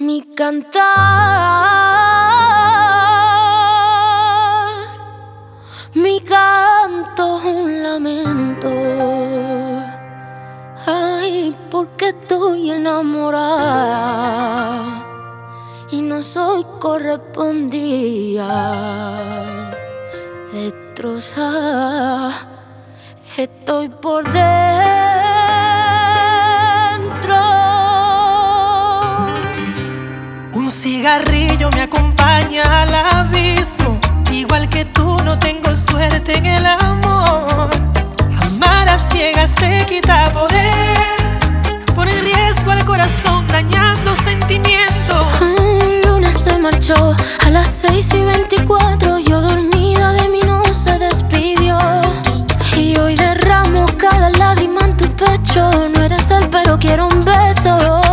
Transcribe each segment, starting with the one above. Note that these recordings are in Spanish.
Mi cantar, mi canto es un lamento. Ay, porque estoy enamorada y no soy correspondida. Destrozada estoy por dentro. Un cigarrillo me acompaña al abismo. Igual que tú no tengo suerte en el amor. Amar a ciegas te quita poder. Pone en riesgo al corazón dañando sentimientos. El lunes se marchó a las 6:24. Yo dormida de mí no se despidió. Y hoy derramo cada lágrima en tu pecho. No eres él pero quiero un beso.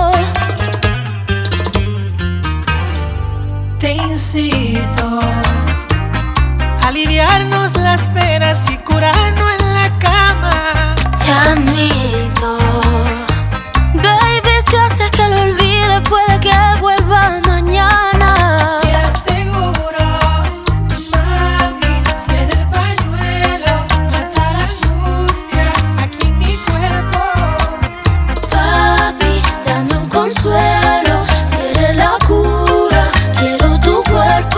Te incito a aliviarnos las penas y curarnos en la cama. Te admito, baby, si haces que lo olvide puede que vuelva mañana. Te aseguro, mami, ser el pañuelo, mata la angustia aquí en mi cuerpo. Papi, dame un consuelo, si eres la cura, quiero tu cuerpo.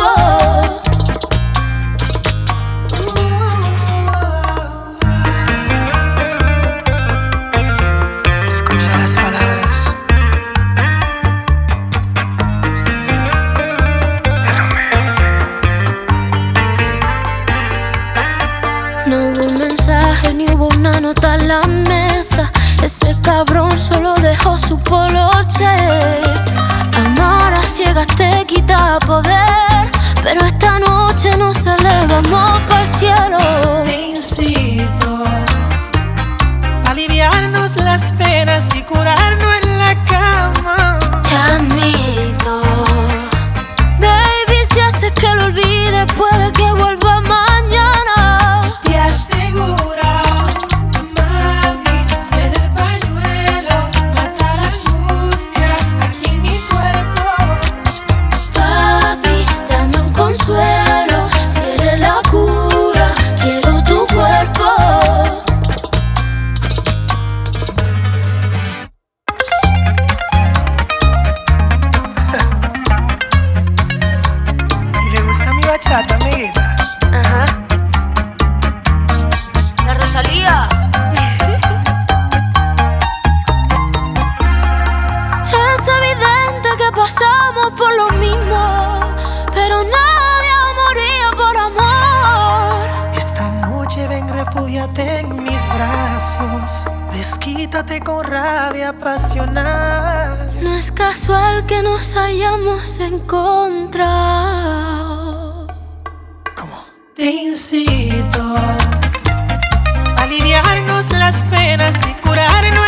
Escucha las palabras de Romeo. No hubo un mensaje ni hubo una nota en la mesa. Ese cabrón solo dejó su poloche. Amar a ciegas te quita poder, pero esta noche nos elevamos para el cielo. Te incito a aliviarnos las penas y curarnos en la cama. Te admito, baby, si haces que lo olvide puede que vuelva mañana. Te aseguro, mami, ser el pañuelo, mata la angustia aquí en mi cuerpo. Papi, dame un consuelo, si eres la cura, quiero tu cuerpo. ¿Y le gusta mi bachata, amiguita? Ajá. La Rosalía. Es evidente que pasamos por lo mismo, pero nadie moría por amor. Esta noche ven, refúgiate en mis brazos. Desquítate con rabia apasional. No es casual que nos hayamos encontrado. ¿Cómo? Te incito a aliviarnos las penas y curarnos